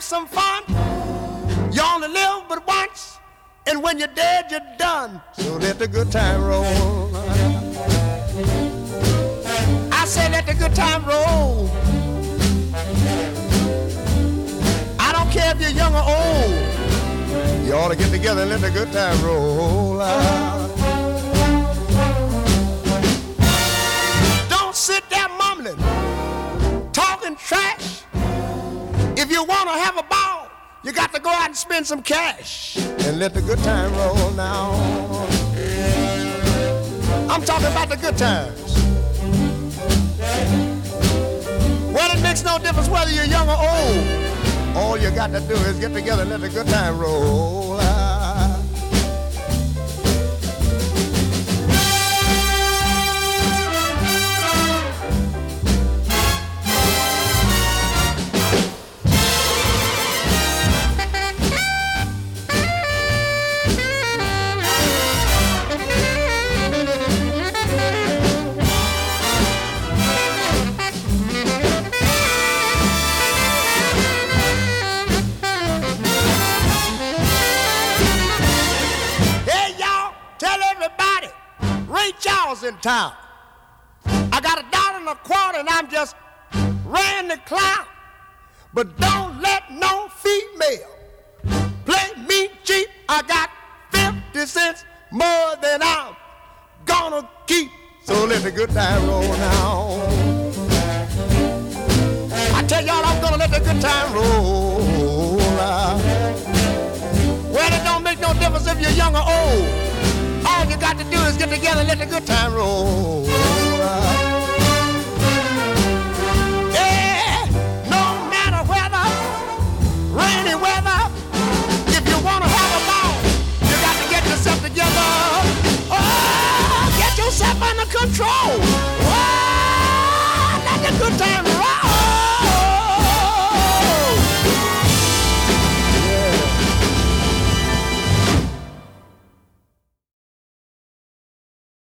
some fun. You only live but once, and when you're dead, you're done. So let the good time roll. I say let the good time roll. I don't care if you're young or old. You ought to get together and let the good time roll. Don't sit there mumbling, talking trash. If you want to have a ball, you got to go out and spend some cash and let the good time roll now. I'm talking about the good times. Well, it makes no difference whether you're young or old. All you got to do is get together and let the good time roll. In town, I got $1.25 and I'm just ran the clown. But don't let no female play me cheap. I got 50 cents more than I'm gonna keep. So let the good time roll now. I tell y'all I'm gonna let the good time roll. Well, it don't make no difference if you're young or old. All you got to do is get together and let the good time roll.